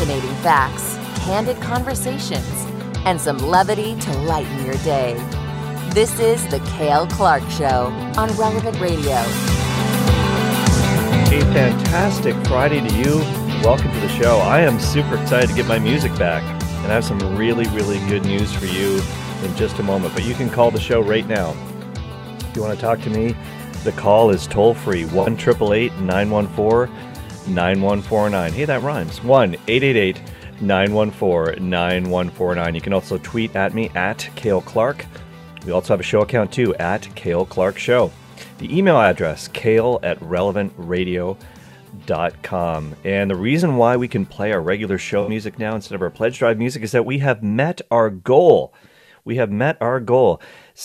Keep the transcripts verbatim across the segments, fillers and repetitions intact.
Fascinating facts, candid conversations, and some levity to lighten your day. This is The Cale Clark Show on Relevant Radio. A fantastic Friday to you. Welcome to the show. I am super excited to get my music back, and I have some really, really good news for you in just a moment. But you can call the show right now. If you want to talk to me, the call is toll-free, one eight eight eight, nine one four, nine one four nine. Hey, that rhymes. one eight eight eight, nine one four, nine one four nine. You can also tweet at me, at Cale Clark. We also have a show account, too, at Cale Clark Show. The email address, cale at relevant radio dot com. And the reason why we can play our regular show music now instead of our Pledge Drive music is that we have met our goal. We have met our goal.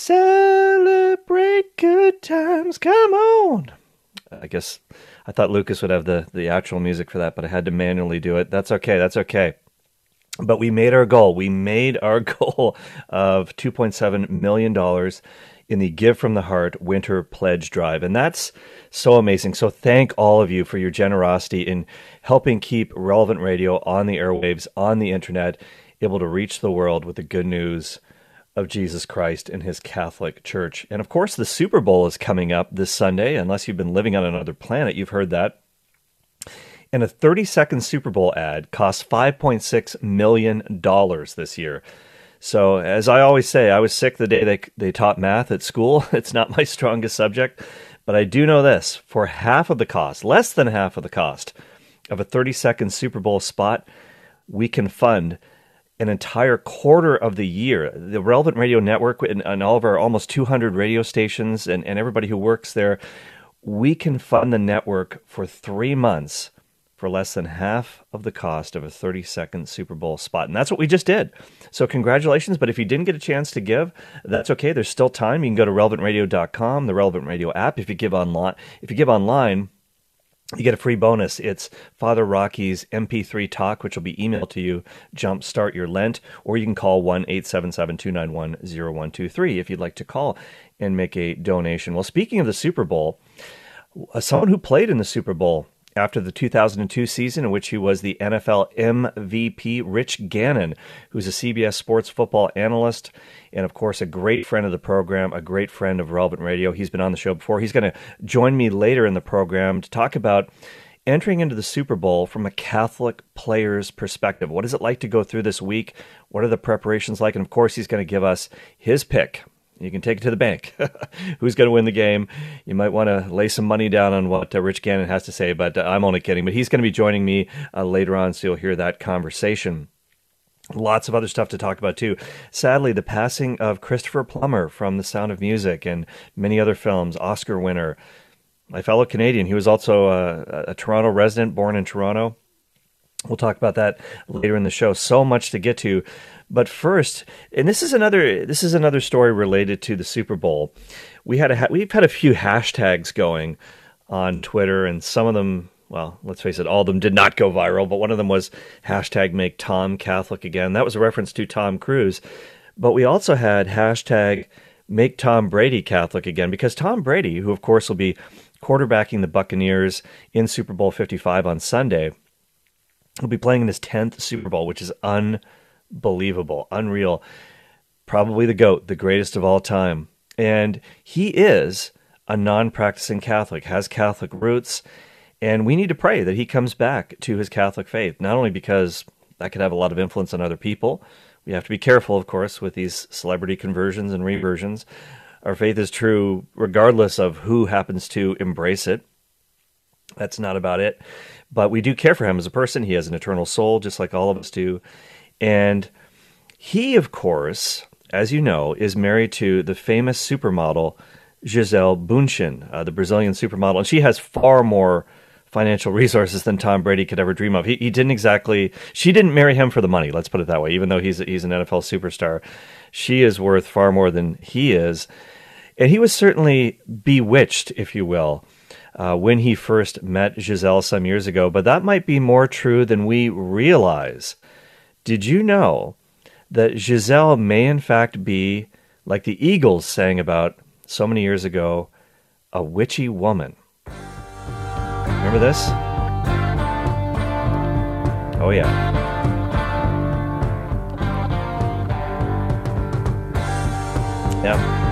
Celebrate good times, come on. I guess I thought Lucas would have the, the actual music for that, but I had to manually do it. That's okay, that's okay. But we made our goal. We made our goal of two point seven million dollars in the Give from the Heart Winter Pledge Drive. And that's so amazing. So thank all of you for your generosity in helping keep Relevant Radio on the airwaves, on the internet, able to reach the world with the good news of Jesus Christ and his Catholic Church. And of course, the Super Bowl is coming up this Sunday. Unless you've been living on another planet, you've heard that. And a thirty-second Super Bowl ad costs five point six million dollars this year. So, as I always say, I was sick the day they they taught math at school. It's not my strongest subject, but I do know this. For half of the cost, less than half of the cost of a thirty-second Super Bowl spot, we can fund an entire quarter of the year. The Relevant Radio Network and, and all of our almost two hundred radio stations and, and everybody who works there, we can fund the network for three months for less than half of the cost of a thirty-second Super Bowl spot. And that's what we just did. So congratulations. But if you didn't get a chance to give, that's okay. There's still time. You can go to relevant radio dot com, the Relevant Radio app. If you give online, if you give online, you get a free bonus. It's Father Rocky's M P three talk, which will be emailed to you, Jumpstart Your Lent, or you can call one eight seven seven, two nine one, zero one two three if you'd like to call and make a donation. Well, speaking of the Super Bowl, someone who played in the Super Bowl after the two thousand two season, in which he was the N F L M V P, Rich Gannon, who's a C B S Sports football analyst, and of course a great friend of the program, a great friend of Relevant Radio. He's been on the show before. He's going to join me later in the program to talk about entering into the Super Bowl from a Catholic player's perspective. What is it like to go through this week? What are the preparations like? And of course, he's going to give us his pick. You can take it to the bank. Who's going to win the game? You might want to lay some money down on what uh, Rich Gannon has to say, but uh, I'm only kidding. But he's going to be joining me uh, later on, so you'll hear that conversation. Lots of other stuff to talk about, too. Sadly, the passing of Christopher Plummer from The Sound of Music and many other films, Oscar winner, my fellow Canadian. He was also a, a Toronto resident, born in Toronto. We'll talk about that later in the show. So much to get to. But first, and this is another this is another story related to the Super Bowl. We had a we've had a few hashtags going on Twitter, and some of them, well, let's face it, all of them did not go viral. But one of them was hashtag Make Tom Catholic Again. That was a reference to Tom Cruise. But we also had hashtag Make Tom Brady Catholic Again, because Tom Brady, who of course will be quarterbacking the Buccaneers in Super Bowl fifty-five on Sunday, will be playing in his tenth Super Bowl, which is unbelievable, unreal. Probably the GOAT, the greatest of all time. And he is a non-practicing Catholic, has Catholic roots, and we need to pray that he comes back to his Catholic faith, not only because that could have a lot of influence on other people. We have to be careful, of course, with these celebrity conversions and reversions. Our faith is true regardless of who happens to embrace it. That's not about it. But we do care for him as a person. He has an eternal soul, just like all of us do. And he, of course, as you know, is married to the famous supermodel Gisele Bündchen, uh, the Brazilian supermodel. And she has far more financial resources than Tom Brady could ever dream of. He, he didn't exactly, she didn't marry him for the money, let's put it that way, even though he's, he's an N F L superstar. She is worth far more than he is. And he was certainly bewitched, if you will, Uh, when he first met Gisele some years ago, but that might be more true than we realize. Did you know that Gisele may in fact be, like the Eagles sang about so many years ago, a witchy woman? Remember this? Oh yeah. Yeah.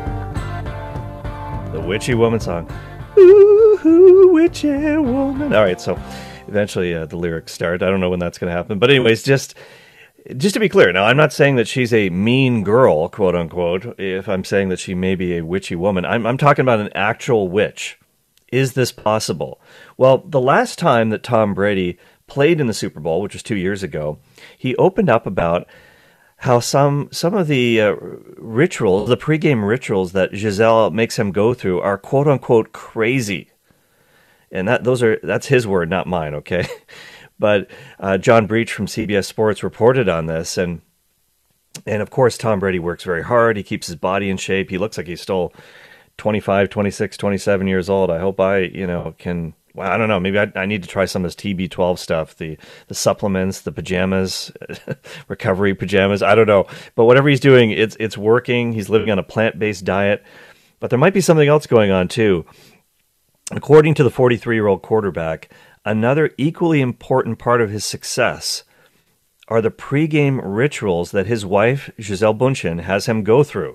The Witchy Woman song. Ooh, witchy woman. All right, so eventually uh, the lyrics start. I don't know when that's going to happen. But anyways, just just to be clear, now I'm not saying that she's a mean girl, quote unquote, if I'm saying that she may be a witchy woman. I'm, I'm talking about an actual witch. Is this possible? Well, the last time that Tom Brady played in the Super Bowl, which was two years ago, he opened up about how some some of the uh, rituals, the pregame rituals that Gisele makes him go through are quote unquote crazy, and that those are that's his word, not mine. Okay, but uh, John Breach from C B S Sports reported on this, and and of course Tom Brady works very hard. He keeps his body in shape. He looks like he's still twenty-five, twenty-six, twenty-seven years old. I hope I you know can. Well, I don't know. Maybe I, I need to try some of this T B twelve stuff, the the supplements, the pajamas, recovery pajamas. I don't know. But whatever he's doing, it's it's working. He's living on a plant-based diet. But there might be something else going on, too. According to the forty-three-year-old quarterback, another equally important part of his success are the pregame rituals that his wife, Gisele Bündchen, has him go through.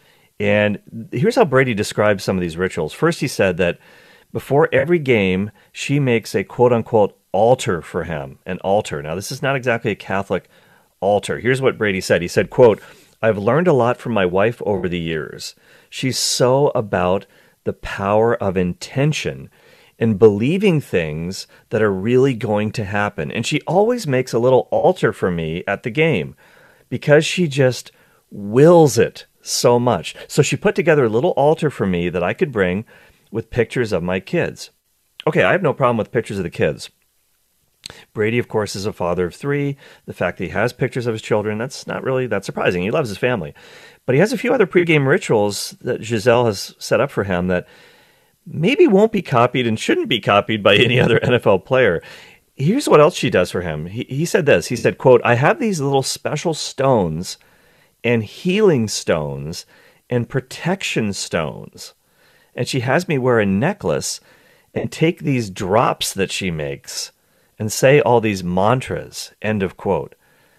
And here's how Brady describes some of these rituals. First, he said that before every game, she makes a quote-unquote altar for him, an altar. Now, this is not exactly a Catholic altar. Here's what Brady said. He said, quote, "I've learned a lot from my wife over the years. She's so about the power of intention and believing things that are really going to happen. And she always makes a little altar for me at the game because she just wills it so much. So she put together a little altar for me that I could bring with pictures of my kids." Okay, I have no problem with pictures of the kids. Brady, of course, is a father of three. The fact that he has pictures of his children, that's not really that surprising. He loves his family. But he has a few other pregame rituals that Gisele has set up for him that maybe won't be copied and shouldn't be copied by any other N F L player. Here's what else she does for him. He, he said this. He said, quote, "I have these little special stones and healing stones and protection stones. And she has me wear a necklace and take these drops that she makes and say all these mantras," end of quote.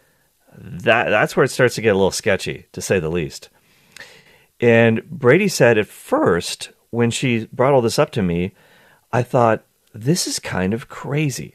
That, that's where it starts to get a little sketchy, to say the least. And Brady said, at first, when she brought all this up to me, I thought, this is kind of crazy,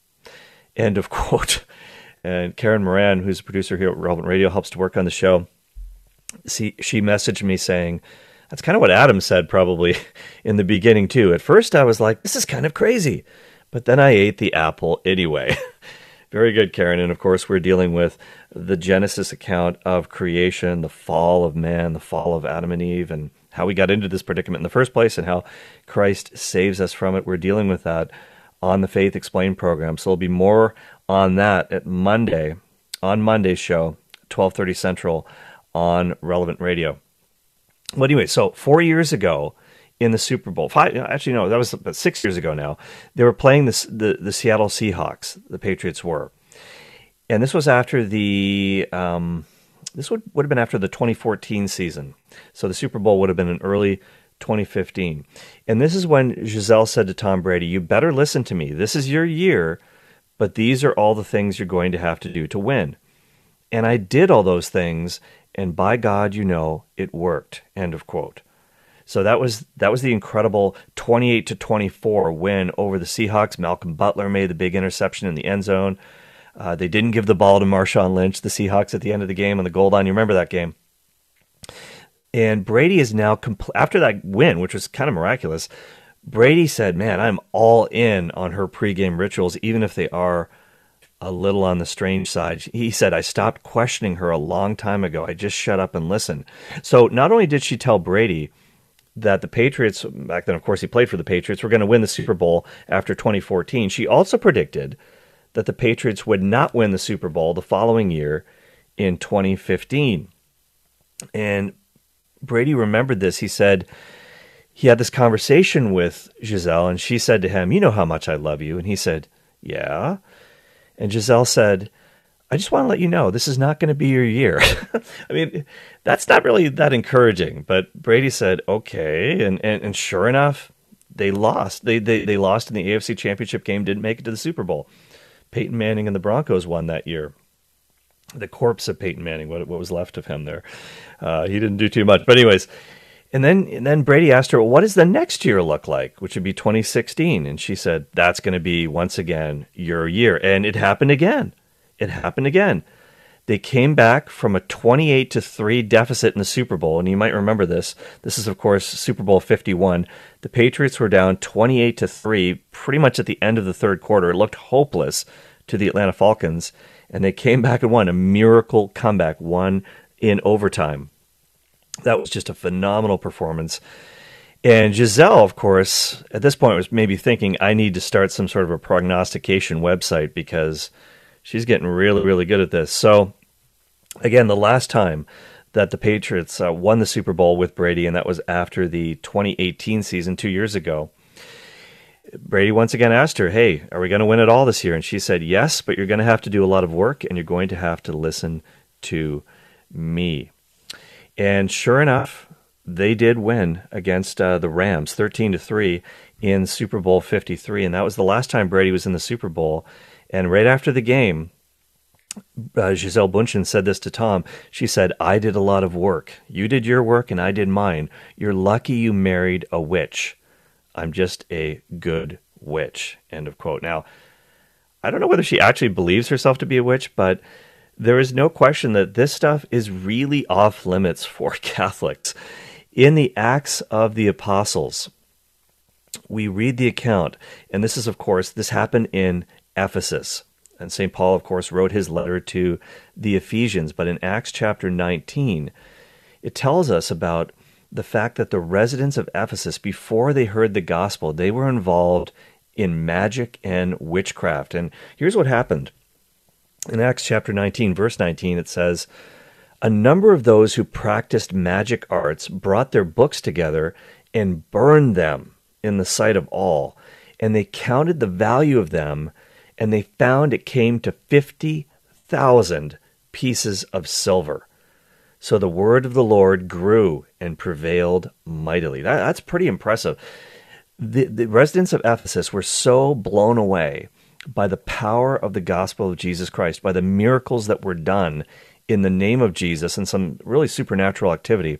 end of quote. And Karen Moran, who's a producer here at Relevant Radio, helps to work on the show. See, she messaged me saying, that's kind of what Adam said probably in the beginning, too. At first, I was like, this is kind of crazy. But then I ate the apple anyway. Very good, Karen. And, of course, we're dealing with the Genesis account of creation, the fall of man, the fall of Adam and Eve, and how we got into this predicament in the first place and how Christ saves us from it. We're dealing with that on the Faith Explained program. So there'll be more on that at Monday, on Monday's show, twelve thirty Central on Relevant Radio. Well, anyway, so four years ago in the Super Bowl, five, actually, no, that was about six years ago now, they were playing this, the, the Seattle Seahawks, the Patriots were. And this was after the, um, this would, would have been after the twenty fourteen season. So the Super Bowl would have been in early twenty fifteen. And this is when Gisele said to Tom Brady, you better listen to me. This is your year, but these are all the things you're going to have to do to win. And I did all those things, and by God, you know, it worked, end of quote. So that was that was the incredible twenty-eight to twenty-four win over the Seahawks. Malcolm Butler made the big interception in the end zone. Uh, they didn't give the ball to Marshawn Lynch, the Seahawks, at the end of the game on the goal line. You remember that game? And Brady is now, compl- after that win, which was kind of miraculous, Brady said, man, I'm all in on her pregame rituals, even if they are a little on the strange side. He said, I stopped questioning her a long time ago. I just shut up and listened. So not only did she tell Brady that the Patriots, back then, of course, he played for the Patriots, were going to win the Super Bowl after twenty fourteen, she also predicted that the Patriots would not win the Super Bowl the following year in twenty fifteen. And Brady remembered this. He said he had this conversation with Gisele, and she said to him, you know how much I love you. And he said, yeah. And Gisele said, I just want to let you know, this is not going to be your year. I mean, that's not really that encouraging. But Brady said, okay. And, and, and sure enough, they lost. They, they, they lost in the A F C Championship game, didn't make it to the Super Bowl. Peyton Manning and the Broncos won that year. the corpse of Peyton Manning, what, what was left of him there. Uh, he didn't do too much. But anyways, and then and then Brady asked her, well, what does the next year look like, which would be twenty sixteen? And she said, that's going to be, once again, your year. And it happened again. It happened again. They came back from a twenty-eight to three deficit in the Super Bowl. And you might remember this. This is, of course, Super Bowl fifty-one. The Patriots were down twenty-eight to three pretty much at the end of the third quarter. It looked hopeless to the Atlanta Falcons. And they came back and won a miracle comeback, won in overtime. That was just a phenomenal performance. And Gisele, of course, at this point was maybe thinking, I need to start some sort of a prognostication website because she's getting really, really good at this. So, again, the last time that the Patriots uh, won the Super Bowl with Brady, and that was after the twenty eighteen season, two years ago, Brady once again asked her, hey, are we going to win it all this year? And she said, yes, but you're going to have to do a lot of work, and you're going to have to listen to me. And sure enough, they did win against uh, the Rams, thirteen to three in Super Bowl fifty-three. And that was the last time Brady was in the Super Bowl. And right after the game, uh, Gisele Bündchen said this to Tom. She said, I did a lot of work. You did your work and I did mine. You're lucky you married a witch. I'm just a good witch. End of quote. Now, I don't know whether she actually believes herself to be a witch, but there is no question that this stuff is really off limits for Catholics. In the Acts of the Apostles, we read the account, and this is, of course, this happened in Ephesus. And Saint Paul, of course, wrote his letter to the Ephesians. But in Acts chapter nineteen, it tells us about the fact that the residents of Ephesus, before they heard the gospel, they were involved in magic and witchcraft. And here's what happened. In Acts chapter nineteen, verse nineteen, it says, a number of those who practiced magic arts brought their books together and burned them in the sight of all. And they counted the value of them, and they found it came to fifty thousand pieces of silver. So the word of the Lord grew and prevailed mightily. That, that's pretty impressive. The, the residents of Ephesus were so blown away by the power of the gospel of Jesus Christ, by the miracles that were done in the name of Jesus and some really supernatural activity.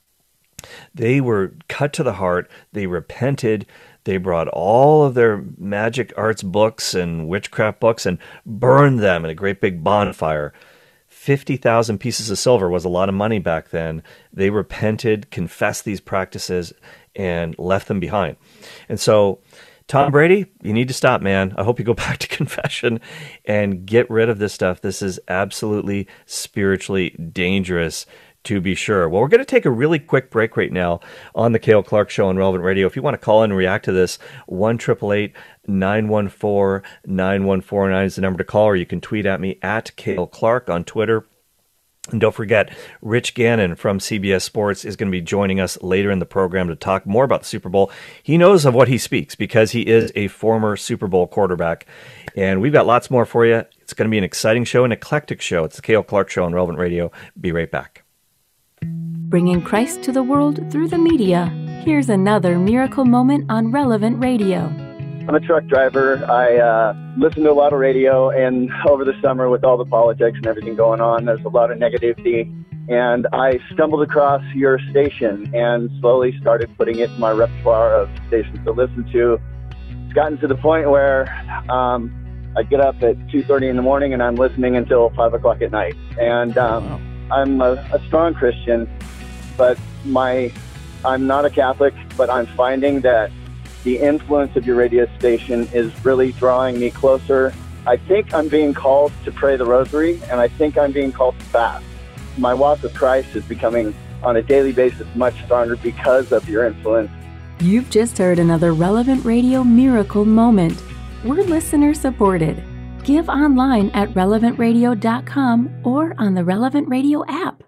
They were cut to the heart. They repented. They brought all of their magic arts books and witchcraft books and burned them in a great big bonfire. fifty thousand pieces of silver was a lot of money back then. They repented, confessed these practices, and left them behind. And so, Tom Brady, you need to stop, man. I hope you go back to confession and get rid of this stuff. This is absolutely spiritually dangerous, to be sure. Well, we're going to take a really quick break right now on the Cale Clark Show on Relevant Radio. If you want to call in and react to this, one eight eight eight, nine one four, nine one four nine is the number to call, or you can tweet at me at Cale Clark on Twitter. And don't forget, Rich Gannon from C B S Sports is going to be joining us later in the program to talk more about the Super Bowl. He knows of what he speaks because he is a former Super Bowl quarterback. And we've got lots more for you. It's going to be an exciting show, an eclectic show. It's the Cale Clark Show on Relevant Radio. Be right back. Bringing Christ to the world through the media. Here's another miracle moment on Relevant Radio. I'm a truck driver. I uh, listen to a lot of radio, and over the summer with all the politics and everything going on, there's a lot of negativity. And I stumbled across your station and slowly started putting it in my repertoire of stations to listen to. It's gotten to the point where um, I get up at two thirty in the morning and I'm listening until five o'clock at night. And um, wow. I'm a, a strong Christian, but my I'm not a Catholic, but I'm finding that the influence of your radio station is really drawing me closer. I think I'm being called to pray the rosary, and I think I'm being called to fast. My walk with Christ is becoming, on a daily basis, much stronger because of your influence. You've just heard another Relevant Radio miracle moment. We're listener supported. Give online at relevant radio dot com or on the Relevant Radio app.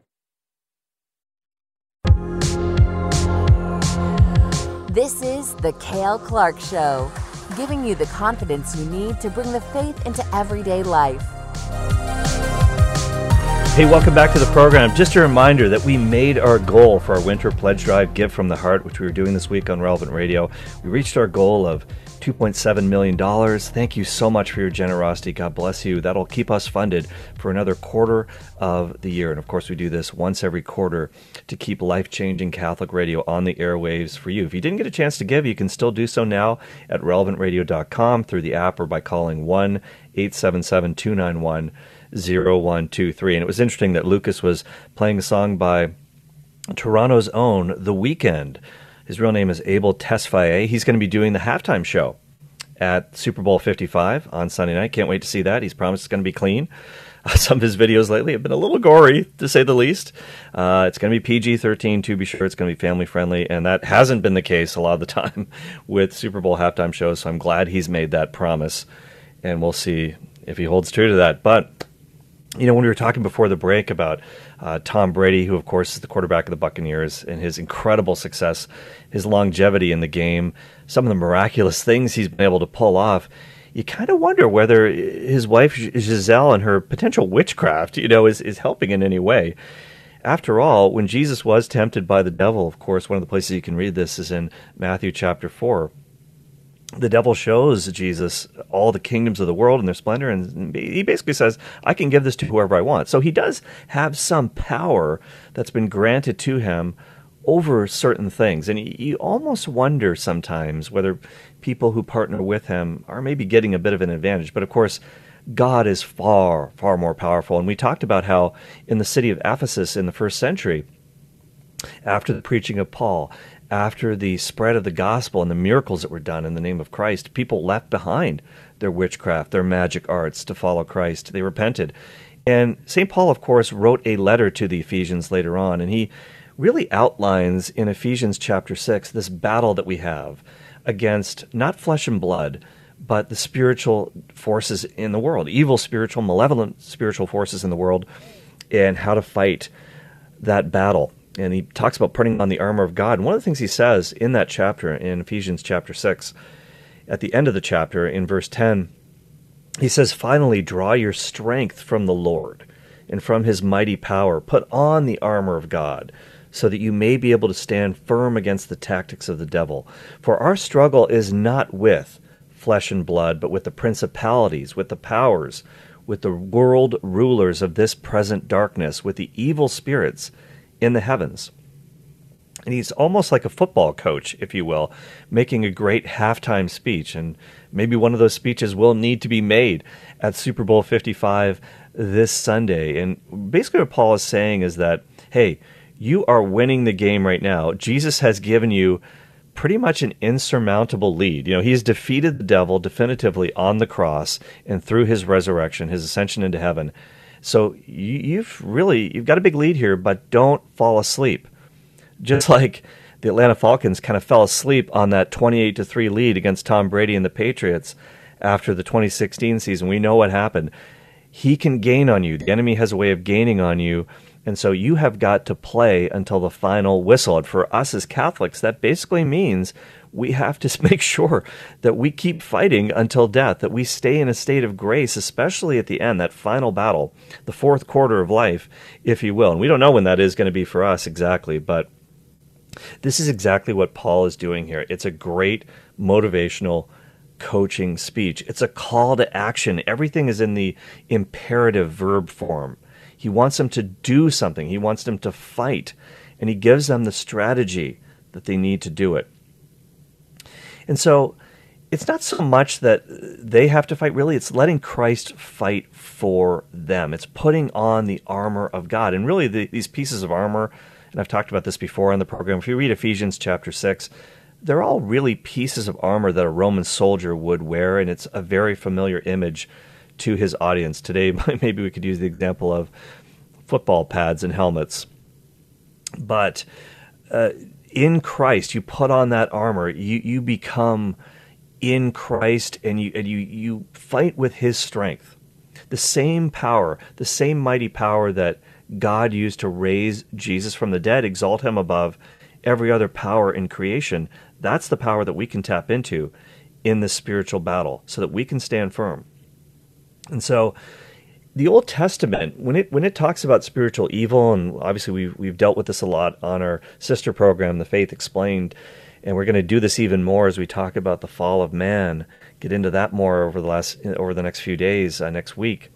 This is the Cale Clark Show, giving you the confidence you need to bring the faith into everyday life. Hey, welcome back to the program. Just a reminder that we made our goal for our winter pledge drive, Give from the Heart, which we were doing this week on Relevant Radio. We reached our goal of two point seven million dollars. Thank you so much for your generosity. God bless you. That'll keep us funded for another quarter of the year. And of course, we do this once every quarter to keep life-changing Catholic radio on the airwaves for you. If you didn't get a chance to give, you can still do so now at relevant radio dot com through the app or by calling one eight seven seven two nine one zero one two three. And it was interesting that Lucas was playing a song by Toronto's own The Weeknd. His real name is Abel Tesfaye. He's going to be doing the halftime show at Super Bowl fifty-five on Sunday night. Can't wait to see that. He's promised it's going to be clean. Uh, some of his videos lately have been a little gory, to say the least. Uh, it's going to be P G thirteen, to be sure. It's going to be family-friendly, and that hasn't been the case a lot of the time with Super Bowl halftime shows, so I'm glad he's made that promise, and we'll see if he holds true to that. But you know, when we were talking before the break about uh, Tom Brady, who, of course, is the quarterback of the Buccaneers, and his incredible success, his longevity in the game, some of the miraculous things he's been able to pull off, you kind of wonder whether his wife, Giselle, and her potential witchcraft, you know, is, is helping in any way. After all, when Jesus was tempted by the devil, of course, one of the places you can read this is in Matthew chapter four. The devil shows Jesus all the kingdoms of the world and their splendor, and he basically says, I can give this to whoever I want. So he does have some power that's been granted to him over certain things. And you almost wonder sometimes whether people who partner with him are maybe getting a bit of an advantage. But of course, God is far, far more powerful. And we talked about how in the city of Ephesus in the first century, after the preaching of Paul, after the spread of the gospel and the miracles that were done in the name of Christ, people left behind their witchcraft, their magic arts to follow Christ. They repented. And Saint Paul, of course, wrote a letter to the Ephesians later on, and he really outlines in Ephesians chapter six this battle that we have against not flesh and blood, but the spiritual forces in the world, evil spiritual, malevolent spiritual forces in the world, and how to fight that battle. And he talks about putting on the armor of God. And one of the things he says in that chapter, in Ephesians chapter six, at the end of the chapter, in verse ten, he says, finally, draw your strength from the Lord and from his mighty power. Put on the armor of God so that you may be able to stand firm against the tactics of the devil. For our struggle is not with flesh and blood, but with the principalities, with the powers, with the world rulers of this present darkness, with the evil spirits in the heavens. And he's almost like a football coach, if you will, making a great halftime speech. And maybe one of those speeches will need to be made at Super Bowl fifty-five this Sunday. And basically what Paul is saying is that, hey, you are winning the game right now. Jesus has given you pretty much an insurmountable lead. You know, he's defeated the devil definitively on the cross and through his resurrection, his ascension into heaven. So you've really, you've got a big lead here, but don't fall asleep. Just like the Atlanta Falcons kind of fell asleep on that twenty-eight to three lead against Tom Brady and the Patriots after the twenty sixteen season. We know what happened. He can gain on you. The enemy has a way of gaining on you. And so you have got to play until the final whistle. And for us as Catholics, that basically means we have to make sure that we keep fighting until death, that we stay in a state of grace, especially at the end, that final battle, the fourth quarter of life, if you will. And we don't know when that is going to be for us exactly, but this is exactly what Paul is doing here. It's a great motivational coaching speech. It's a call to action. Everything is in the imperative verb form. He wants them to do something. He wants them to fight, and he gives them the strategy that they need to do it. And so it's not so much that they have to fight, really. It's letting Christ fight for them. It's putting on the armor of God. And really, the, these pieces of armor, and I've talked about this before on the program, if you read Ephesians chapter six, they're all really pieces of armor that a Roman soldier would wear, and it's a very familiar image to his audience. Today, maybe we could use the example of football pads and helmets. But uh, in Christ, you put on that armor, you, you become in Christ, and you and you you fight with his strength. The same power, the same mighty power that God used to raise Jesus from the dead, exalt him above every other power in creation. That's the power that we can tap into in this spiritual battle so that we can stand firm. And so the Old Testament, when it when it talks about spiritual evil, and obviously we've we've dealt with this a lot on our sister program, The Faith Explained, and we're going to do this even more as we talk about the fall of man. Get into that more over the last over the next few days, uh, next week.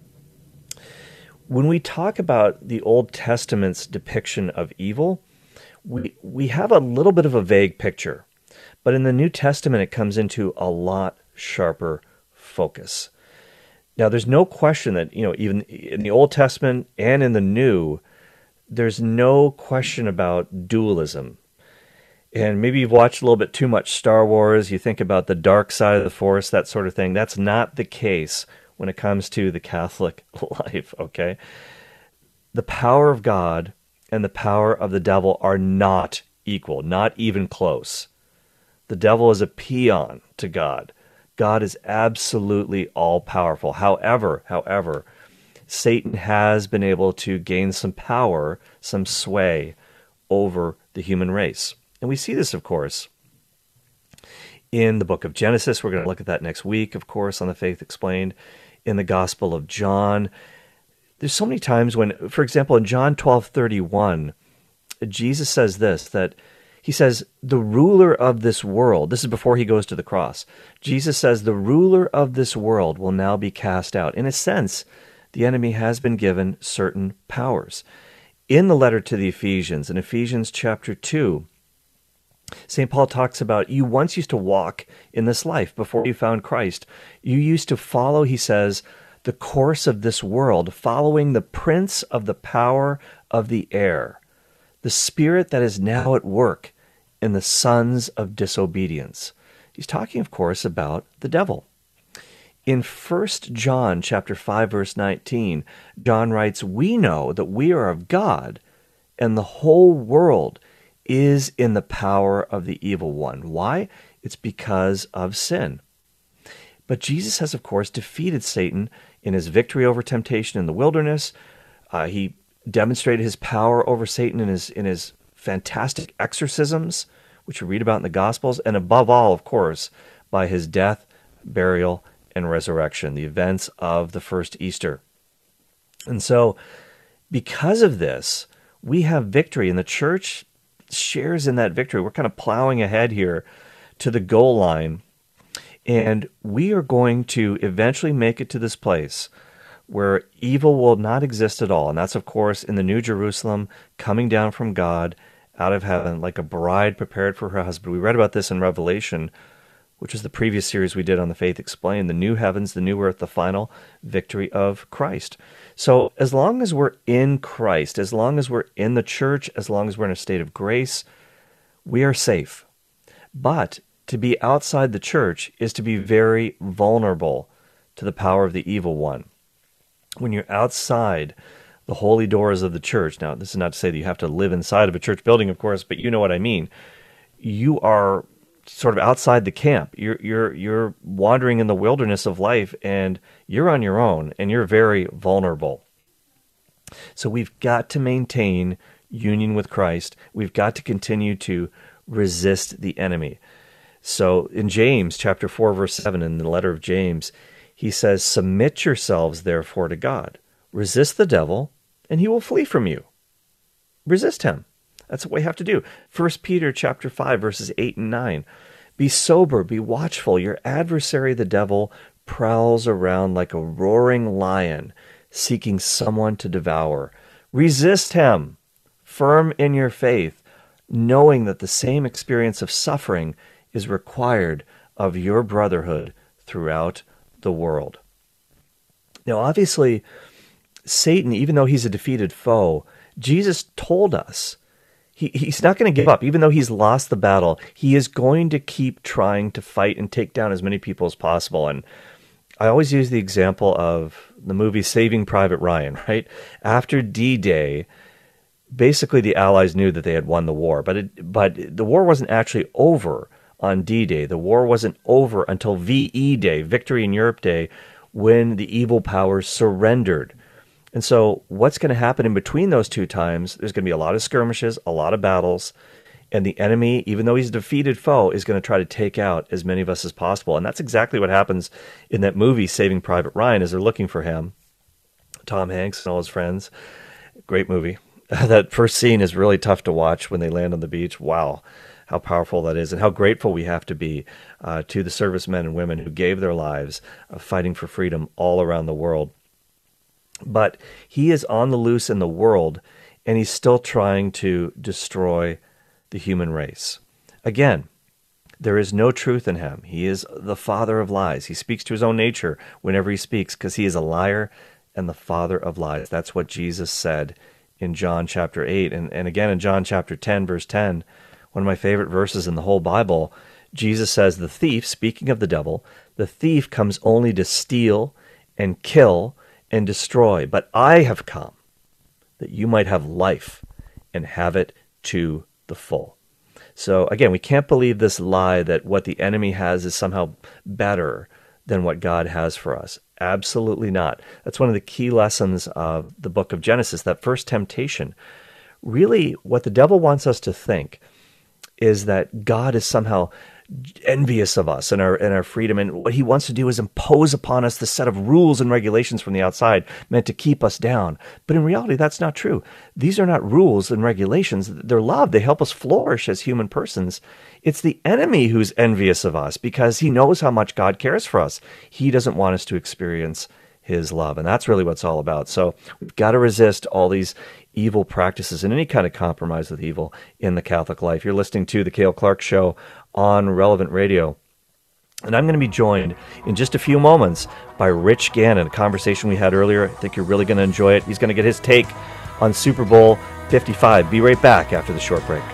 When we talk about the Old Testament's depiction of evil, we we have a little bit of a vague picture, but in the New Testament it comes into a lot sharper focus. Now, there's no question that, you know, even in the Old Testament and in the New, there's no question about dualism. And maybe you've watched a little bit too much Star Wars, you think about the dark side of the Force, that sort of thing. That's not the case when it comes to the Catholic life, okay? The power of God and the power of the devil are not equal, not even close. The devil is a peon to God. God is absolutely all-powerful. However, however, Satan has been able to gain some power, some sway over the human race. And we see this, of course, in the book of Genesis. We're going to look at that next week, of course, on The Faith Explained. In the Gospel of John, there's so many times when, for example, in John twelve thirty-one, Jesus says this, that he says, the ruler of this world, this is before he goes to the cross, Jesus says, the ruler of this world will now be cast out. In a sense, the enemy has been given certain powers. In the letter to the Ephesians, in Ephesians chapter two, Saint Paul talks about, you once used to walk in this life before you found Christ. You used to follow, he says, the course of this world, following the prince of the power of the air, the spirit that is now at work in the sons of disobedience. He's talking, of course, about the devil. In First John chapter five, verse nineteen, John writes, we know that we are of God, and the whole world is in the power of the evil one. Why? It's because of sin. But Jesus has, of course, defeated Satan in his victory over temptation in the wilderness. Uh, he demonstrated his power over Satan in his in his fantastic exorcisms, which we read about in the Gospels, and above all, of course, by his death, burial, and resurrection, the events of the first Easter. And so, because of this, we have victory, and the church shares in that victory. We're kind of plowing ahead here to the goal line, and we are going to eventually make it to this place where evil will not exist at all. And that's, of course, in the New Jerusalem, coming down from God out of heaven like a bride prepared for her husband. We read about this in Revelation, which is the previous series we did on The Faith Explained, the new heavens, the new earth, the final victory of Christ. So as long as we're in Christ, as long as we're in the church, as long as we're in a state of grace, we are safe. But to be outside the church is to be very vulnerable to the power of the evil one. When you're outside the holy doors of the church, now this is not to say that you have to live inside of a church building, of course, but you know what I mean. You are sort of outside the camp. You're you're you're wandering in the wilderness of life, and you're on your own, and you're very vulnerable. So we've got to maintain union with Christ. We've got to continue to resist the enemy. So in James chapter four, verse seven, in the letter of James, he says, submit yourselves therefore to God. Resist the devil, and he will flee from you. Resist him. That's what we have to do. First Peter chapter five, verses eight and nine. Be sober, be watchful. Your adversary, the devil, prowls around like a roaring lion, seeking someone to devour. Resist him, firm in your faith, knowing that the same experience of suffering is required of your brotherhood throughout the world. Now, obviously, Satan, even though he's a defeated foe, Jesus told us He, he's not going to give up. Even though he's lost the battle, he is going to keep trying to fight and take down as many people as possible. And I always use the example of the movie Saving Private Ryan, right? After D-Day, basically the Allies knew that they had won the war, but it, but the war wasn't actually over on D-Day. The war wasn't over until V E Day, Victory in Europe Day, when the evil powers surrendered. And so what's going to happen in between those two times, there's going to be a lot of skirmishes, a lot of battles, and the enemy, even though he's a defeated foe, is going to try to take out as many of us as possible. And that's exactly what happens in that movie, Saving Private Ryan, as they're looking for him. Tom Hanks and all his friends. Great movie. That first scene is really tough to watch when they land on the beach. Wow, how powerful that is, and how grateful we have to be uh, to the servicemen and women who gave their lives uh, fighting for freedom all around the world. But he is on the loose in the world, and he's still trying to destroy the human race. Again, there is no truth in him. He is the father of lies. He speaks to his own nature whenever he speaks because he is a liar and the father of lies. That's what Jesus said in John chapter eight. And, and again in John chapter ten, verse ten, one of my favorite verses in the whole Bible, Jesus says, the thief, speaking of the devil, the thief comes only to steal and kill and destroy. But I have come that you might have life and have it to the full. So again, we can't believe this lie that what the enemy has is somehow better than what God has for us. Absolutely not. That's one of the key lessons of the book of Genesis, that first temptation. Really, what the devil wants us to think is that God is somehow envious of us and our and our freedom, and what he wants to do is impose upon us this set of rules and regulations from the outside meant to keep us down. But in reality, that's not true. These are not rules and regulations. They're love. They help us flourish as human persons. It's the enemy who's envious of us because he knows how much God cares for us. He doesn't want us to experience his love, and that's really what it's all about. So we've got to resist all these evil practices and any kind of compromise with evil in the Catholic life. You're listening to The Cale Clark Show on Relevant Radio. And I'm going to be joined in just a few moments by Rich Gannon, a conversation we had earlier. I think you're really going to enjoy it. He's going to get his take on Super Bowl fifty-five. Be right back after the short break.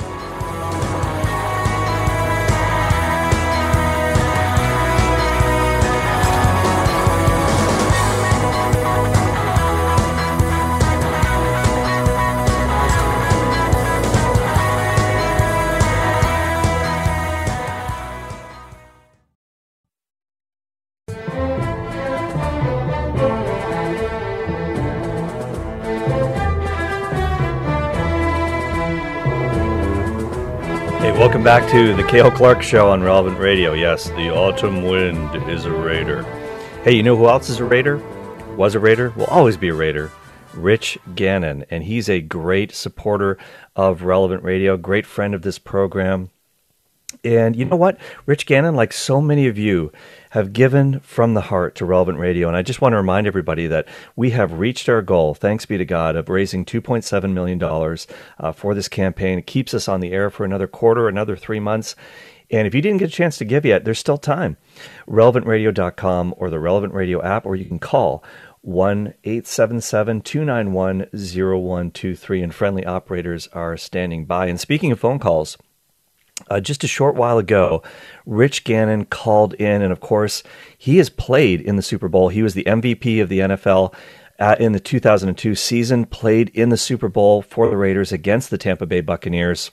Welcome back to the Cale Clark Show on Relevant Radio. Yes, the autumn wind is a raider. Hey, you know who else is a raider? Was a raider? Will always be a raider. Rich Gannon, and he's a great supporter of Relevant Radio, great friend of this program. And you know what? Rich Gannon, like so many of you, have given from the heart to Relevant Radio. And I just want to remind everybody that we have reached our goal, thanks be to God, of raising two point seven million dollars uh, for this campaign. It keeps us on the air for another quarter, another three months. And if you didn't get a chance to give yet, there's still time. relevant radio dot com or the Relevant Radio app, or you can call one eight seven seven, two nine one, zero one two three, and friendly operators are standing by. And speaking of phone calls, Uh, just a short while ago, Rich Gannon called in, and of course, he has played in the Super Bowl. He was the M V P of the N F L uh, in the two thousand two season, played in the Super Bowl for the Raiders against the Tampa Bay Buccaneers.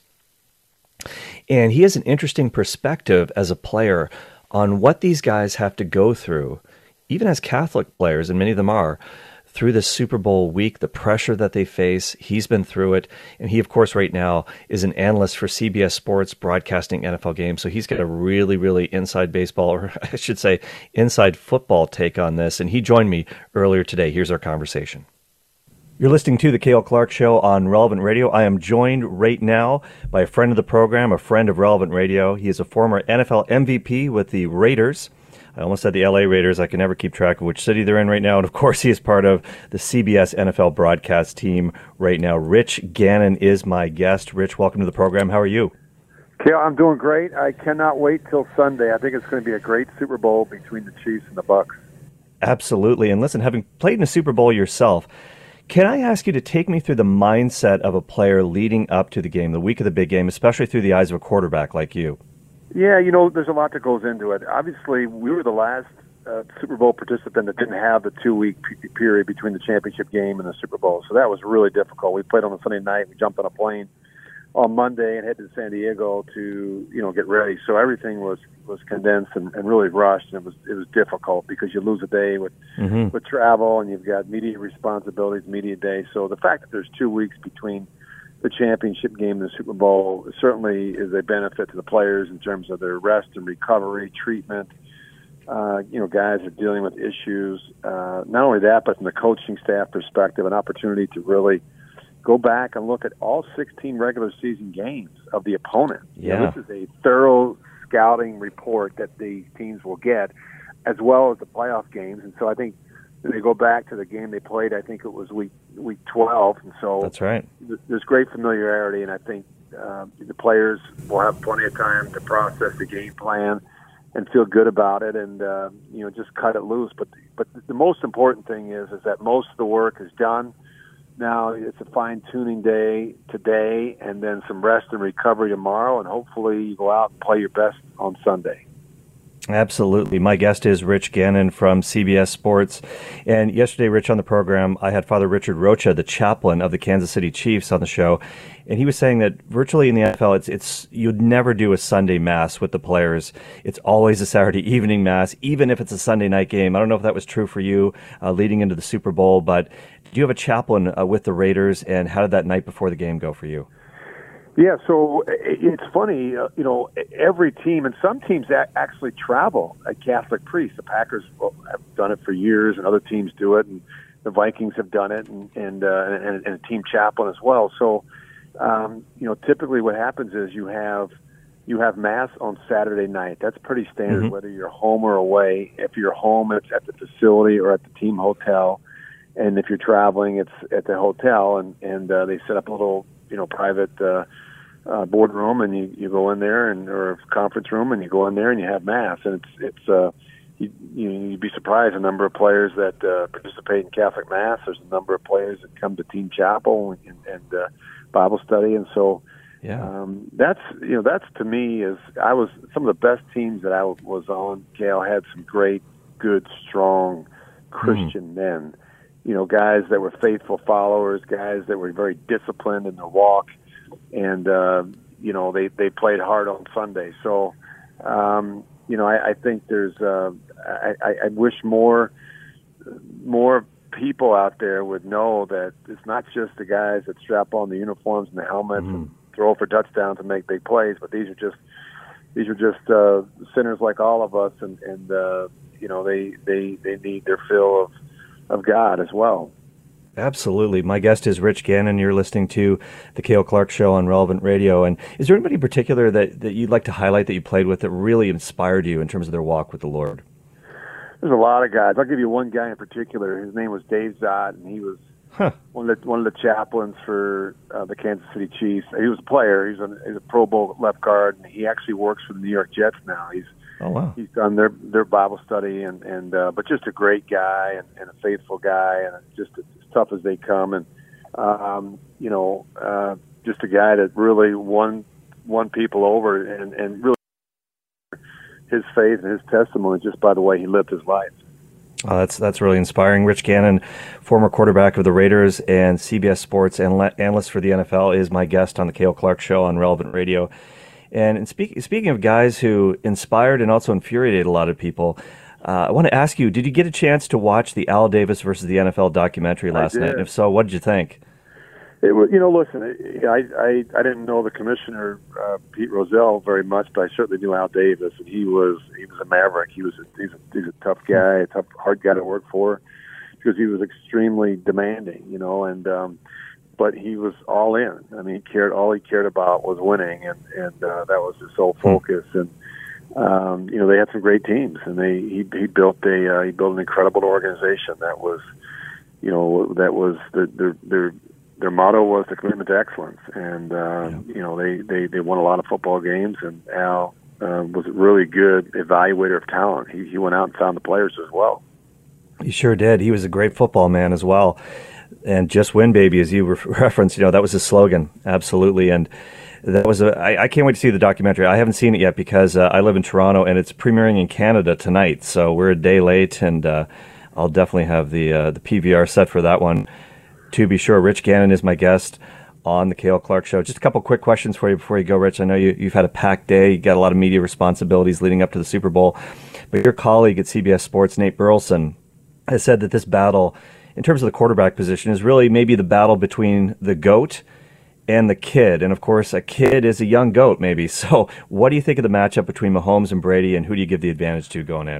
And he has an interesting perspective as a player on what these guys have to go through, even as Catholic players, and many of them are, through this Super Bowl week, the pressure that they face. He's been through it. And he, of course, right now is an analyst for C B S Sports broadcasting N F L games. So he's got a really, really inside baseball, or I should say inside football take on this. And he joined me earlier today. Here's our conversation. You're listening to The Cale Clark Show on Relevant Radio. I am joined right now by a friend of the program, a friend of Relevant Radio. He is a former N F L M V P with the Raiders. I almost said the L A Raiders. I can never keep track of which city they're in right now. And, of course, he is part of the C B S N F L broadcast team right now. Rich Gannon is my guest. Rich, welcome to the program. How are you? Cale, I'm doing great. I cannot wait till Sunday. I think it's going to be a great Super Bowl between the Chiefs and the Bucs. Absolutely. And listen, having played in a Super Bowl yourself, can I ask you to take me through the mindset of a player leading up to the game, the week of the big game, especially through the eyes of a quarterback like you? Yeah, you know, there's a lot that goes into it. Obviously, we were the last uh, Super Bowl participant that didn't have the two-week p- period between the championship game and the Super Bowl, so that was really difficult. We played on a Sunday night. We jumped on a plane on Monday and headed to San Diego to, you know, get ready. So everything was, was condensed and, and really rushed, and it was it was difficult because you lose a day with mm-hmm. with travel, and you've got media responsibilities, media day. So the fact that there's two weeks between the championship game and the Super Bowl certainly is a benefit to the players in terms of their rest and recovery, treatment, Uh, you know, guys are dealing with issues. Uh, not only that, but from the coaching staff perspective, an opportunity to really go back and look at all sixteen regular season games of the opponent. Yeah. You know, this is a thorough scouting report that the teams will get, as well as the playoff games. And so I think they go back to the game they played. I think it was week week twelve, and so that's right. th- there's great familiarity, and I think uh, the players will have plenty of time to process the game plan and feel good about it, and uh, you know, just cut it loose. But but the most important thing is is that most of the work is done. Now it's a fine-tuning day today, and then some rest and recovery tomorrow, and hopefully you go out and play your best on Sunday. Absolutely. My guest is Rich Gannon from C B S Sports. And yesterday, Rich, on the program, I had Father Richard Rocha, the chaplain of the Kansas City Chiefs, on the show. And he was saying that virtually in the N F L, it's it's you'd never do a Sunday mass with the players. It's always a Saturday evening mass, even if it's a Sunday night game. I don't know if that was true for you uh, leading into the Super Bowl, but do you have a chaplain uh, with the Raiders, and how did that night before the game go for you? Yeah, so it's funny, uh, you know, every team, and some teams a- actually travel a Catholic priest. The Packers have done it for years, and other teams do it, and the Vikings have done it, and and, uh, and, and a team chaplain as well. So, um, you know, typically what happens is you have you have mass on Saturday night. That's pretty standard, mm-hmm. whether you're home or away. If you're home, it's at the facility or at the team hotel, and if you're traveling, it's at the hotel, and and uh, they set up a little, you know, private Uh, Uh, boardroom, and you, you go in there, and or conference room, and you go in there and you have mass, and it's it's uh, you, you you'd be surprised the number of players that uh, participate in Catholic mass. There's a number of players that come to team chapel and, and uh, Bible study, and so yeah, um, that's you know that's to me is I was some of the best teams that I was on. Gail had some great, good, strong Christian mm. men, you know, guys that were faithful followers, guys that were very disciplined in their walk. And, uh, you know, they, they played hard on Sunday. So, um, you know, I, I think there's, uh, I, I wish more, more people out there would know that it's not just the guys that strap on the uniforms and the helmets mm-hmm. and throw for touchdowns and make big plays, but these are just, these are just, uh, sinners like all of us. And, and, uh, you know, they, they, they need their fill of, of God as well. Absolutely. My guest is Rich Gannon. You're listening to the Cale Clark Show on Relevant Radio. And is there anybody in particular that, that you'd like to highlight that you played with that really inspired you in terms of their walk with the Lord? There's a lot of guys. I'll give you one guy in particular. His name was Dave Zott, and he was huh. one of the one of the chaplains for uh, the Kansas City Chiefs. He was a player. He's a, he's a Pro Bowl left guard, and he actually works for the New York Jets now. He's Oh, wow. He's done their their Bible study, and and uh, but just a great guy and, and a faithful guy, and just as tough as they come, and um, you know, uh, just a guy that really won won people over, and and really his faith and his testimony just by the way he lived his life. Oh, that's that's really inspiring. Rich Gannon, former quarterback of the Raiders and C B S Sports analyst for the N F L, is my guest on the Cale Clark Show on Relevant Radio. And, and speak, speaking of guys who inspired and also infuriated a lot of people, uh, I want to ask you, did you get a chance to watch the Al Davis versus the N F L documentary last night? And if so, what did you think? It was, you know, listen, I I, I didn't know the commissioner, uh, Pete Rozelle, very much, but I certainly knew Al Davis, and he was he was a maverick. He was a, he's, a, he's a tough guy, a tough, hard guy to work for, because he was extremely demanding, you know, and um, but he was all in. I mean, he cared. All he cared about was winning, and and uh, that was his sole focus. And um, you know, they had some great teams, and they he he built a uh, he built an incredible organization that was, you know, that was the their their their motto was the commitment to excellence. And uh, yeah. you know, they, they they won a lot of football games, and Al uh, was a really good evaluator of talent. He he went out and found the players as well. He sure did. He was a great football man as well. And just win, baby, as you re- referenced, you know, that was his slogan. Absolutely. And that was a, I, I can't wait to see the documentary. I haven't seen it yet because uh, I live in Toronto and it's premiering in Canada tonight. So we're a day late, and uh, I'll definitely have the uh, the P V R set for that one. To be sure, Rich Gannon is my guest on the Cale Clark Show. Just a couple quick questions for you before you go, Rich. I know you, you've had a packed day. You got a lot of media responsibilities leading up to the Super Bowl. But your colleague at C B S Sports, Nate Burleson, has said that this battle, in terms of the quarterback position, is really maybe the battle between the GOAT and the kid. And, of course, a kid is a young GOAT, maybe. So what do you think of the matchup between Mahomes and Brady, and who do you give the advantage to going in?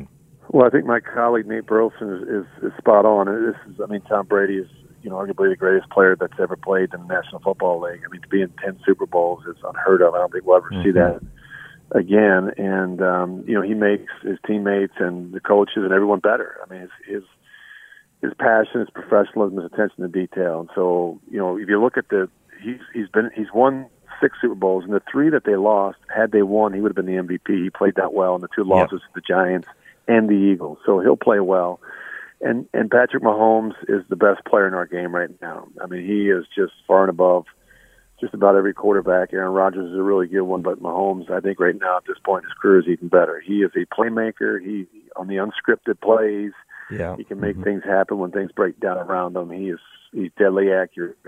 Well, I think my colleague Nate Burleson is, is, is spot on. This is, I mean, Tom Brady is, you know, arguably the greatest player that's ever played in the National Football League. I mean, to be in ten Super Bowls is unheard of. I don't think we'll ever mm-hmm. see that again. And um, you know, he makes his teammates and the coaches and everyone better. I mean, his his, his passion, his professionalism, his attention to detail. And so, you know, if you look at the, he's he's been he's won six Super Bowls, and the three that they lost, had they won, he would have been the M V P. He played that well, and the two losses yeah. to the Giants and the Eagles. So he'll play well. And and Patrick Mahomes is the best player in our game right now. I mean, he is just far and above just about every quarterback. Aaron Rodgers is a really good one, but Mahomes, I think right now at this point in his career, is even better. He is a playmaker. He on the unscripted plays, yeah. he can make mm-hmm. things happen when things break down around him. He is he's deadly accurate.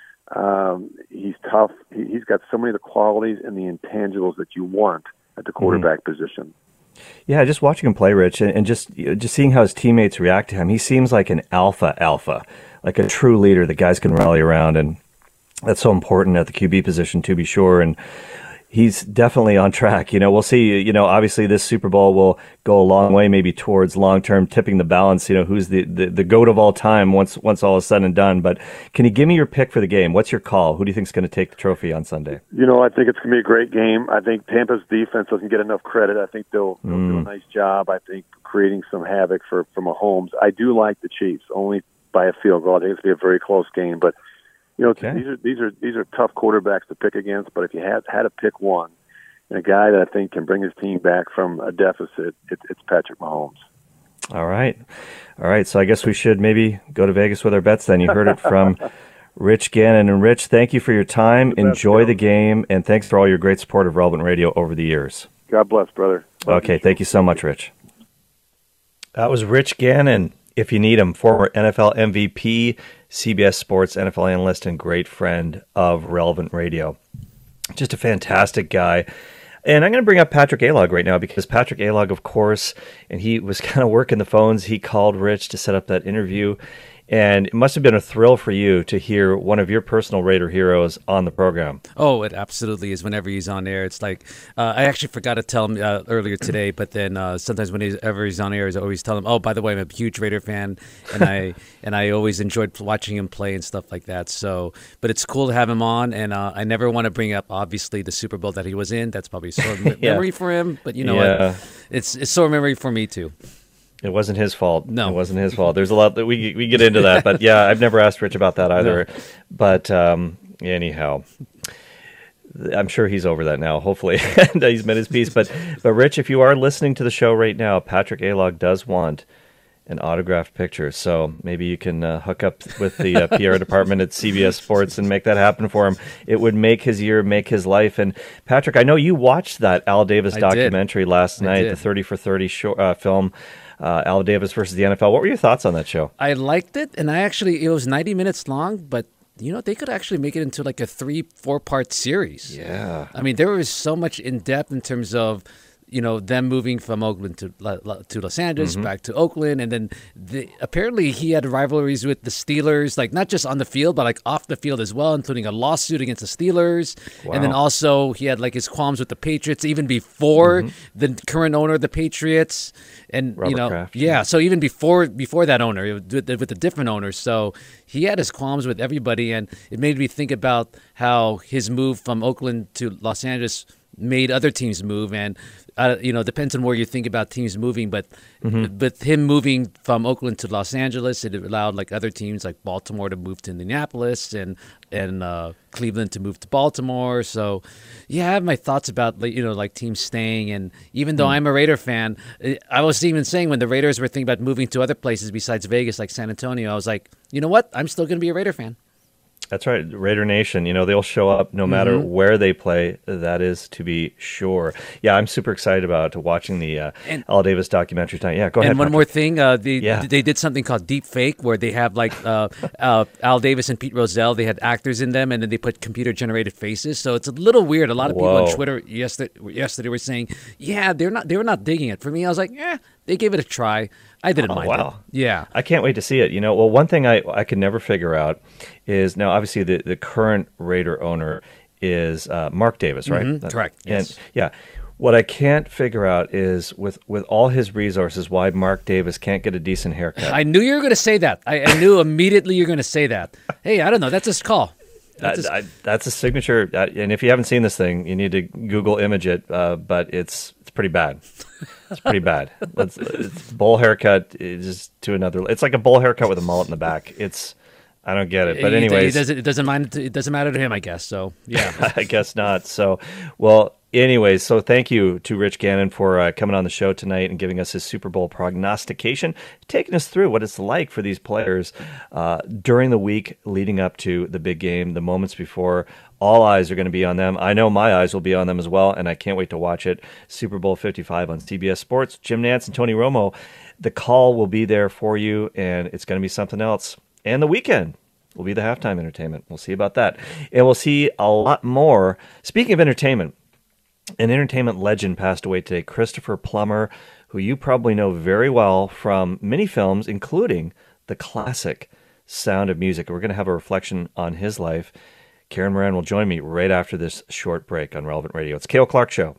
Um, he's tough. He, he's got so many of the qualities and the intangibles that you want at the quarterback mm-hmm. position. Yeah, just watching him play, Rich, and, and just you know, just seeing how his teammates react to him, he seems like an alpha alpha, like a true leader that guys can rally around, and that's so important at the Q B position, to be sure. And he's definitely on track. You know, we'll see. You know, obviously this Super Bowl will go a long way, maybe towards long-term tipping the balance. You know, who's the, the, the GOAT of all time once once all is said and done. But can you give me your pick for the game? What's your call? Who do you think is going to take the trophy on Sunday? You know, I think it's going to be a great game. I think Tampa's defense doesn't get enough credit. I think they'll, they'll mm. do a nice job, I think, creating some havoc for, for Mahomes. I do like the Chiefs, only by a field goal. I think it's going to be a very close game. But, you know, okay. these are these are these are tough quarterbacks to pick against. But if you had had to pick one, and a guy that I think can bring his team back from a deficit, it, it's Patrick Mahomes. All right. All right. So I guess we should maybe go to Vegas with our bets then. You heard it from Rich Gannon. And Rich, thank you for your time. The Enjoy the game. And thanks for all your great support of Relevant Radio over the years. God bless, brother. Love okay. You. Thank you so much, Rich. That was Rich Gannon. If you need him, former N F L M V P, C B S Sports N F L analyst, and great friend of Relevant Radio. Just a fantastic guy. And I'm going to bring up Patrick Alog right now because Patrick Alog, of course, and he was kind of working the phones. He called Rich to set up that interview. And it must have been a thrill for you to hear one of your personal Raider heroes on the program. Oh, it absolutely is. Whenever he's on air, it's like uh, I actually forgot to tell him uh, earlier today, but then uh, sometimes whenever he's on air, I always tell him, "Oh, by the way, I'm a huge Raider fan, and I and I always enjoyed watching him play and stuff like that." So, but it's cool to have him on, and uh, I never want to bring up obviously the Super Bowl that he was in. That's probably a sore yeah. memory for him, but you know yeah. what? It's it's sore memory for me too. It wasn't his fault. No, it wasn't his fault. There's a lot that we we get into that, but yeah, I've never asked Rich about that either. No. But um, anyhow, I'm sure he's over that now. Hopefully, and he's met his peace. But but Rich, if you are listening to the show right now, Patrick Alog does want an autographed picture. So maybe you can uh, hook up with the uh, P R department at C B S Sports and make that happen for him. It would make his year, make his life. And Patrick, I know you watched that Al Davis I documentary did. last I night, did. the thirty for thirty show, uh, film. Uh, Al Davis versus the N F L. What were your thoughts on that show? I liked it, and I actually, it was ninety minutes long, but, you know, they could actually make it into like a three, four-part series. Yeah. I mean, there was so much in-depth in terms of, you know, them moving from Oakland to to Los Angeles, mm-hmm. back to Oakland, and then the, apparently he had rivalries with the Steelers, like not just on the field, but like off the field as well, including a lawsuit against the Steelers. Wow. And then also he had like his qualms with the Patriots even before mm-hmm. the current owner of the Patriots, and Robert you know, Kraft. yeah. So even before before that owner, with the, with the different owners, so he had his qualms with everybody, and it made me think about how his move from Oakland to Los Angeles made other teams move, and uh, you know, depends on where you think about teams moving, but mm-hmm. but him moving from Oakland to Los Angeles, it allowed like other teams like Baltimore to move to Indianapolis, and and uh, Cleveland to move to Baltimore. So yeah, I have my thoughts about, you know, like teams staying, and even though mm. I'm a Raider fan, I was even saying when the Raiders were thinking about moving to other places besides Vegas, like San Antonio, I was like, you know what, I'm still going to be a Raider fan. That's right. Raider Nation, you know, they'll show up no matter mm-hmm. where they play. That is to be sure. Yeah, I'm super excited about watching the uh, and, Al Davis documentary tonight. Yeah, go ahead. And one Patrick. more thing, uh, they, yeah. they did something called Deep Fake, where they have like uh, uh, Al Davis and Pete Rozelle. They had actors in them, and then they put computer-generated faces. So it's a little weird. A lot of people Whoa. on Twitter yesterday, yesterday were saying, yeah, they're not, they were not digging it. For me, I was like, yeah, they gave it a try. I didn't oh, mind wow. it. Yeah. I can't wait to see it. You know, well, one thing I, I could never figure out is, now, obviously, the, the current Raider owner is uh, Mark Davis, right? Mm-hmm. Correct, yes. And, yeah. What I can't figure out is, with, with all his resources, why Mark Davis can't get a decent haircut. I knew you were going to say that. I, I knew immediately you were going to say that. Hey, I don't know. That's his call. That's, his... I, I, that's a signature. Uh, and if you haven't seen this thing, you need to Google image it. Uh, but it's it's pretty bad. It's pretty bad. Let's, it's bowl haircut is to another. It's like a bowl haircut with a mullet in the back. It's I don't get it. But anyways, it doesn't, it doesn't mind. It doesn't matter to him, I guess. So yeah, I guess not. So well. Anyways, so thank you to Rich Gannon for uh, coming on the show tonight and giving us his Super Bowl prognostication, taking us through what it's like for these players uh, during the week leading up to the big game, the moments before. All eyes are going to be on them. I know my eyes will be on them as well, and I can't wait to watch it. Super Bowl fifty-five on C B S Sports. Jim Nantz and Tony Romo, the call will be there for you, and it's going to be something else. And the weekend will be the halftime entertainment. We'll see about that. And we'll see a lot more. Speaking of entertainment, an entertainment legend passed away today, Christopher Plummer, who you probably know very well from many films, including the classic Sound of Music. We're going to have a reflection on his life. Karen Moran will join me right after this short break on Relevant Radio. It's Cale Clark Show.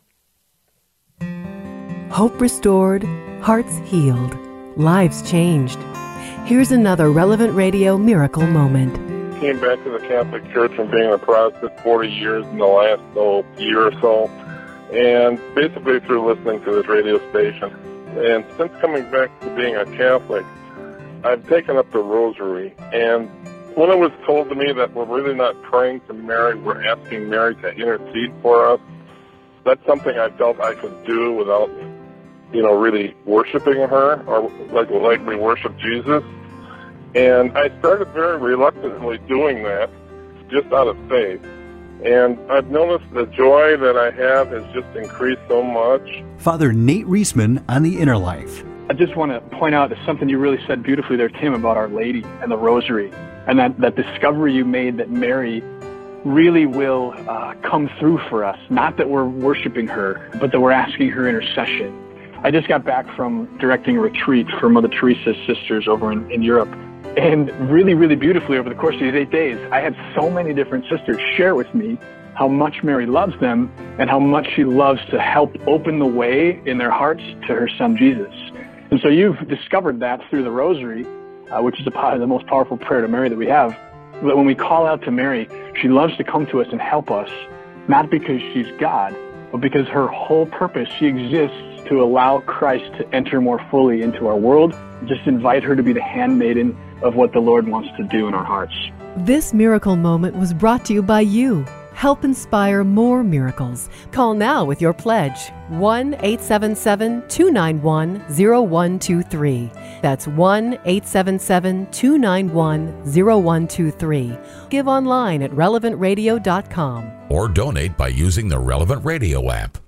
Hope restored, hearts healed, lives changed. Here's another Relevant Radio miracle moment. Came back to the Catholic Church from being a Protestant forty years in the last oh, year or so. And basically through listening to this radio station. And since coming back to being a Catholic, I've taken up the rosary. And when it was told to me that we're really not praying to Mary, we're asking Mary to intercede for us, that's something I felt I could do without, you know, really worshiping her, or like, like we worship Jesus. And I started very reluctantly doing that, just out of faith. And I've noticed the joy that I have has just increased so much. Father Nate Reisman on The Inner Life. I just want to point out that something you really said beautifully there, Tim, about Our Lady and the Rosary, and that, that discovery you made that Mary really will uh, come through for us. Not that we're worshiping her, but that we're asking her intercession. I just got back from directing a retreat for Mother Teresa's sisters over in, in Europe. And really, really beautifully over the course of these eight days, I had so many different sisters share with me how much Mary loves them and how much she loves to help open the way in their hearts to her son, Jesus. And so you've discovered that through the Rosary, uh, which is a, the most powerful prayer to Mary that we have. That when we call out to Mary, she loves to come to us and help us, not because she's God, but because her whole purpose, she exists to allow Christ to enter more fully into our world. Just invite her to be the handmaiden of what the Lord wants to do in our hearts. This miracle moment was brought to you by you. Help inspire more miracles. Call now with your pledge. one eight seven seven, two nine one, zero one two three. That's one eight seven seven, two nine one, zero one two three. Give online at relevant radio dot com. Or donate by using the Relevant Radio app.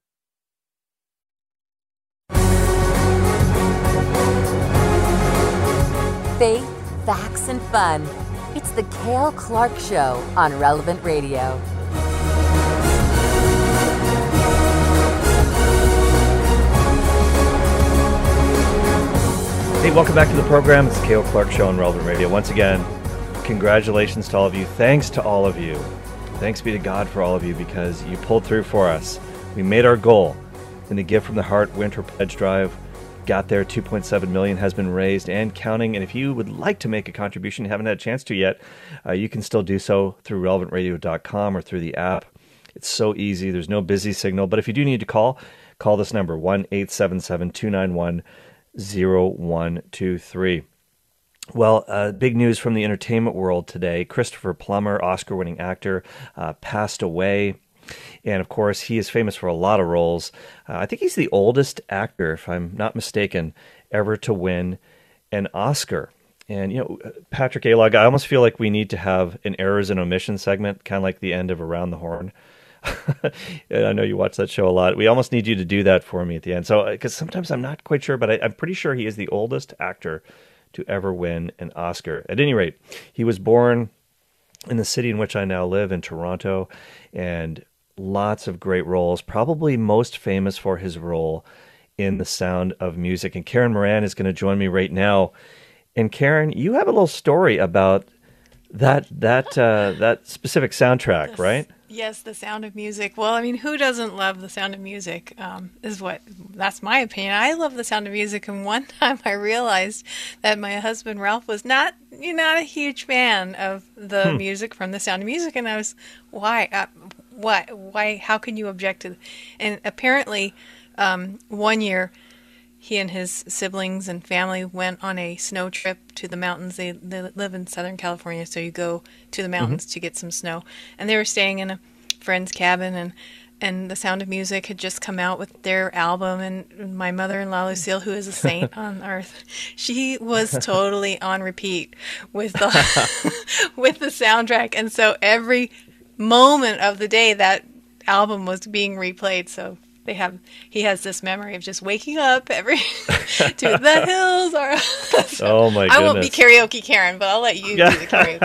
Faith, facts, and fun. It's the Cale Clark Show on Relevant Radio. Hey, welcome back to the program. It's the Cale Clark Show on Relevant Radio. Once again, congratulations to all of you. Thanks to all of you. Thanks be to God for all of you, because you pulled through for us. We made our goal in the Give from the Heart Winter Pledge Drive. Got there. two point seven million dollars has been raised and counting. And if you would like to make a contribution, you haven't had a chance to yet, uh, you can still do so through relevant radio dot com or through the app. It's so easy. There's no busy signal. But if you do need to call, call this number, one eight seven seven, two nine one, zero one two three. Well, uh, big news from the entertainment world today. Christopher Plummer, Oscar-winning actor, uh, passed away. And, of course, he is famous for a lot of roles. Uh, I think he's the oldest actor, if I'm not mistaken, ever to win an Oscar. And, you know, Patrick Alog, I almost feel like we need to have an errors and omissions segment, kind of like the end of Around the Horn. And I know you watch that show a lot. We almost need you to do that for me at the end. So, because sometimes I'm not quite sure, but I, I'm pretty sure he is the oldest actor to ever win an Oscar. At any rate, he was born in the city in which I now live, in Toronto, and lots of great roles, probably most famous for his role in The Sound of Music. And Karen Moran is going to join me right now. And Karen, you have a little story about that that uh, that specific soundtrack, yes. right? Yes, The Sound of Music. Well, I mean, who doesn't love The Sound of Music? Um, is what that's my opinion. I love The Sound of Music, and one time I realized that my husband Ralph was not, you know, not a huge fan of the Hmm. music from The Sound of Music, and I was, why, uh, why, why? How can you object to? And apparently, um, one year, he and his siblings and family went on a snow trip to the mountains. They, they live in Southern California, so you go to the mountains Mhm. to get some snow. And they were staying in a friend's cabin, and, and The Sound of Music had just come out with their album. And my mother-in-law, Lucille, who is a saint on earth, she was totally on repeat with the with the soundtrack. And so every moment of the day, that album was being replayed. So they have he has this memory of just waking up every to the hills are so Oh, my I won't be goodness. karaoke Karen, but I'll let you do the karaoke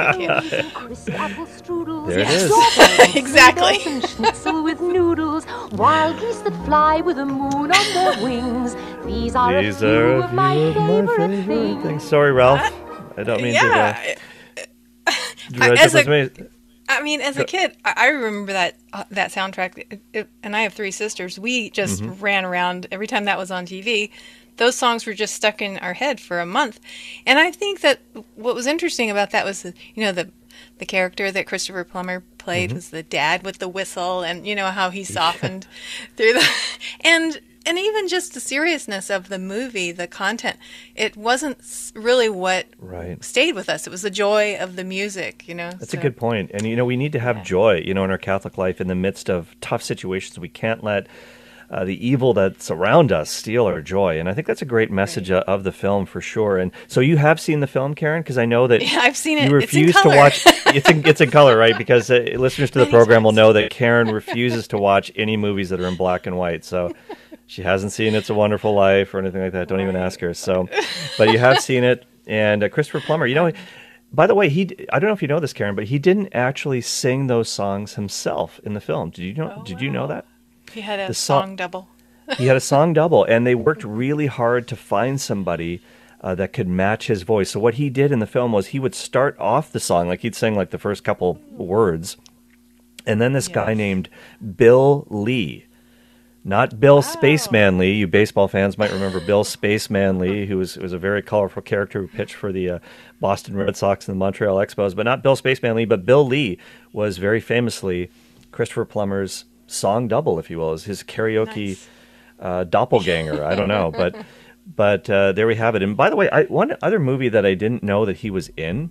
Karen. There it is. Yes. Exactly. Schnitzel with noodles, wild geese that fly with the moon on their wings. These are These a few are a of my few of my favorite favorite things. things. Sorry, Ralph. I don't mean Yeah. to. Uh, dredge up As with a- me. I mean, as a kid, I I remember that uh, that soundtrack, it, it, and I have three sisters. We just Mhm. ran around every time that was on T V. Those songs were just stuck in our head for a month, and I think that what was interesting about that was, the, you know, the the character that Christopher Plummer played Mhm. was the dad with the whistle, and you know how he softened through the and. And even just the seriousness of the movie, the content, it wasn't s- really what Right. stayed with us. It was the joy of the music, you know. That's so. a good point. And, you know, we need to have joy, you know, in our Catholic life in the midst of tough situations. We can't let uh, the evil that's around us steal our joy. And I think that's a great message uh, of the film for sure. And so you have seen the film, Karen? Because I know that Yeah, I've seen it. you It's in refuse to color. watch. It's in, it's in color, right? Because uh, listeners to the program will know that Karen refuses to watch any movies that are in black and white. So she hasn't seen It's a Wonderful Life or anything like that. Don't even ask her. So, but you have seen it. And uh, Christopher Plummer, you know, by the way, he I don't know if you know this, Karen, but he didn't actually sing those songs himself in the film. Did you know? did you know that? He had a The so- song double. He had a song double, and they worked really hard to find somebody uh, that could match his voice. So what he did in the film was he would start off the song, like he'd sing like the first couple words, and then this guy named Bill Lee, not Bill Spaceman Lee. You baseball fans might remember Bill Spaceman Lee, who was, was a very colorful character who pitched for the uh, Boston Red Sox and the Montreal Expos, but not Bill Spaceman Lee, but Bill Lee was very famously Christopher Plummer's song double, if you will, is his karaoke uh, doppelganger. I don't know, but but uh, there we have it. And by the way, I, one other movie that I didn't know that he was in,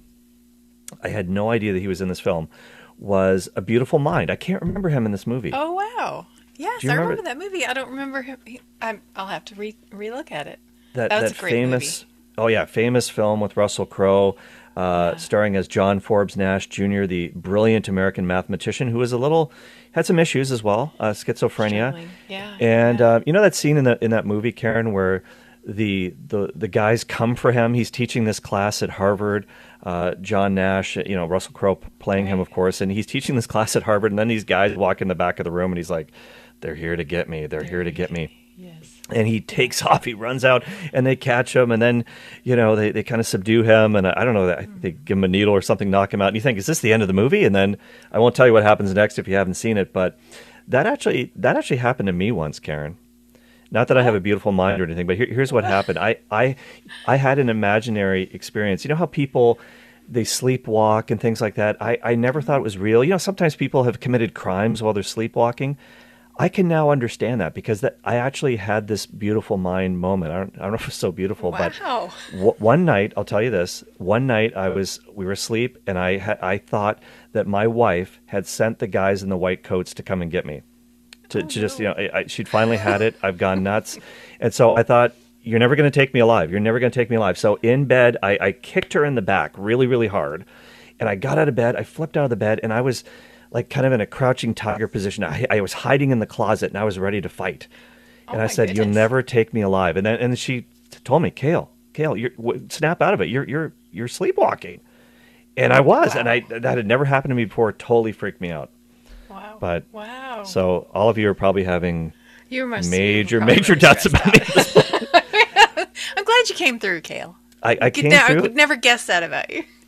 I had no idea that he was in this film, was A Beautiful Mind. I can't remember him in this movie. Oh wow! Yes, Do you I remember- remember that movie. I don't remember him. He, I'm, I'll have to re relook at it. that that was that a great famous movie. oh yeah famous film with Russell Crowe, uh, starring as John Forbes Nash Junior, the brilliant American mathematician who was a little had some issues as well, uh, schizophrenia. Struggling. Yeah, And uh, you know that scene in the in that movie, Karen, where the the the guys come for him. He's teaching this class at Harvard. Uh, John Nash, you know, Russell Crowe playing him, of course, and he's teaching this class at Harvard. And then these guys walk in the back of the room, and he's like, "They're here to get me. They're here to get me." And he takes off, he runs out, and they catch him, and then, you know, they, they kind of subdue him, and I don't know, they give him a needle or something, knock him out, and you think, is this the end of the movie? And then, I won't tell you what happens next if you haven't seen it, but that actually that actually happened to me once, Karen. Not that I have a beautiful mind or anything, but here, here's what happened. I, I, I had an imaginary experience. You know how people, they sleepwalk and things like that? I, I never thought it was real. You know, sometimes people have committed crimes while they're sleepwalking. I can now understand that because that I actually had this beautiful mind moment. I don't, I don't know if it's so beautiful, Wow. but w- one night, I'll tell you this. One night, I was we were asleep, and I ha- I thought that my wife had sent the guys in the white coats to come and get me. To, to just you know, I, I, she'd finally had it. I've gone nuts, and so I thought, you're never going to take me alive. You're never going to take me alive. So in bed, I, I kicked her in the back really, really hard, and I got out of bed. I flipped out of the bed, and I was like kind of in a crouching tiger position. I, I was hiding in the closet, and I was ready to fight. And I said, "You'll never take me alive." And then and she t- told me, "Kale, Kale, you're, w- snap out of it. You're you're you're sleepwalking." And I was, and I that had never happened to me before. It totally freaked me out. Wow. But wow. So all of you are probably having You must major probably major doubts about me. at this point. I'm glad you came through, Kale. I, I Could came ne- I through. would never guess that about you.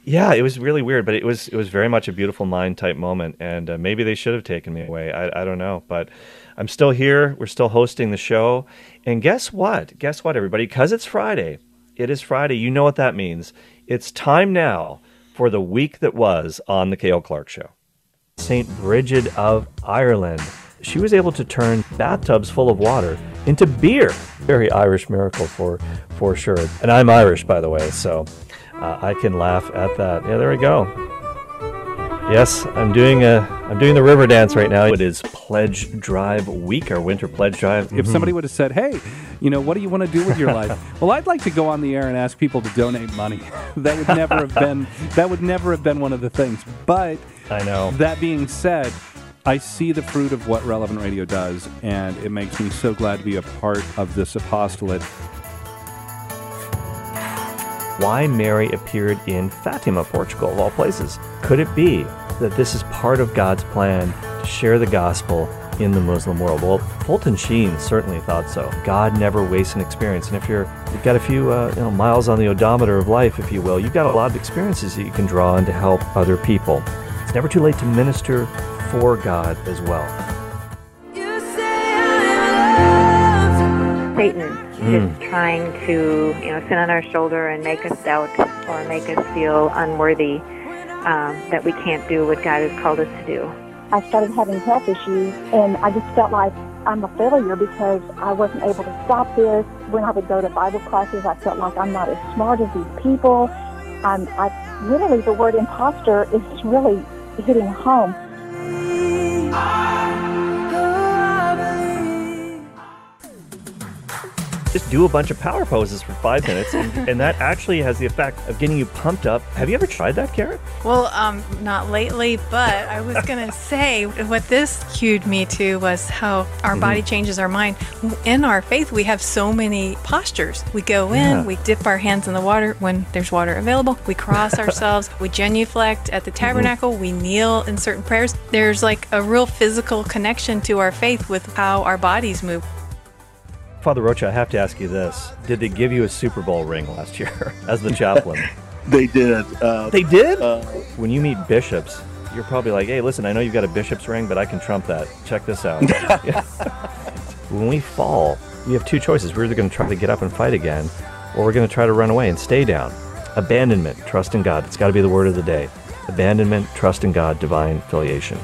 Yeah, it was really weird, but it was it was very much a Beautiful Mind type moment, and uh, maybe they should have taken me away. I, I don't know, but I'm still here. We're still hosting the show, and guess what? Guess what, everybody? Because it's Friday. It is Friday. You know what that means. It's time now for the week that was on the Cale Clark Show. Saint Bridget of Ireland. She was able to turn bathtubs full of water into beer. Very Irish miracle for for sure. And I'm Irish, by the way, so uh, I can laugh at that. Yeah, there we go. Yes, I'm doing a I'm doing the river dance right now. It is Pledge Drive Week, our winter pledge drive. If somebody would have said, "Hey, you know, what do you want to do with your life?" Well, I'd like to go on the air and ask people to donate money. That would never have been that would never have been one of the things. But I know. That being said, I see the fruit of what Relevant Radio does, and it makes me so glad to be a part of this apostolate. Why Mary appeared in Fatima, Portugal, of all places. Could it be that this is part of God's plan to share the gospel in the Muslim world? Well, Fulton Sheen certainly thought so. God never wastes an experience, and if you're you've got a few uh, you know, miles on the odometer of life, if you will, you've got a lot of experiences that you can draw on to help other people. It's never too late to minister for God as well. Satan Mm. is trying to, you know, sit on our shoulder and make us doubt or make us feel unworthy, um, that we can't do what God has called us to do. I started having health issues, and I just felt like I'm a failure because I wasn't able to stop this. When I would go to Bible classes, I felt like I'm not as smart as these people. I'm, I literally, the word imposter is really hitting home. Just do a bunch of power poses for five minutes, and, and that actually has the effect of getting you pumped up. Have you ever tried that, Karen? Well, um, not lately, but I was going to say what this cued me to was how our mm-hmm. body changes our mind. In our faith, we have so many postures. We go in, yeah. we dip our hands in the water when there's water available. We cross ourselves. We genuflect at the tabernacle. Mm-hmm. We kneel in certain prayers. There's like a real physical connection to our faith with how our bodies move. Father Rocha, I have to ask you this. Did they give you a Super Bowl ring last year as the chaplain? They did. Uh, they did? Uh, when you meet bishops, you're probably like, hey, listen, I know you've got a bishop's ring, but I can trump that. Check this out. When we fall, we have two choices. We're either going to try to get up and fight again, or we're going to try to run away and stay down. Abandonment, trust in God. It's got to be the word of the day. Abandonment, trust in God, divine filiation.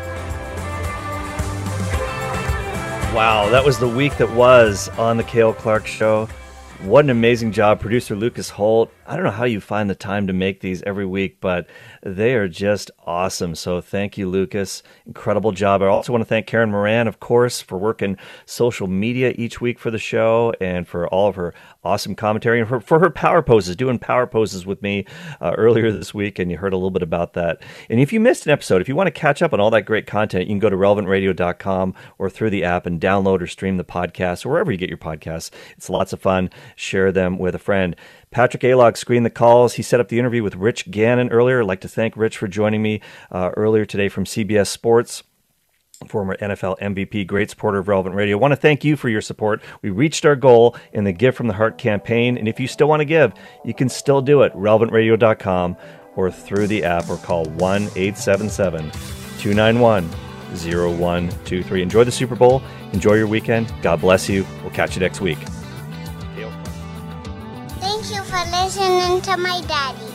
Wow, that was the week that was on the Cale Clark Show. What an amazing job. Producer Lucas Holt. I don't know how you find the time to make these every week, but they are just awesome. So thank you, Lucas. Incredible job. I also want to thank Karen Moran, of course, for working social media each week for the show and for all of her awesome commentary and for, for her power poses, doing power poses with me uh, earlier this week, and you heard a little bit about that. And if you missed an episode, if you want to catch up on all that great content, you can go to relevant radio dot com or through the app and download or stream the podcast or wherever you get your podcasts. It's lots of fun. Share them with a friend. Patrick Alog screened the calls. He set up the interview with Rich Gannon earlier. I'd like to thank Rich for joining me uh, earlier today from C B S Sports. Former N F L M V P, great supporter of Relevant Radio. I want to thank you for your support. We reached our goal in the Give from the Heart campaign, and if you still want to give, you can still do it. relevant radio dot com or through the app, or call one eight seven seven, two nine one, zero one two three. Enjoy the Super Bowl. Enjoy your weekend. God bless you. We'll catch you next week. Thank you for listening to my daddy.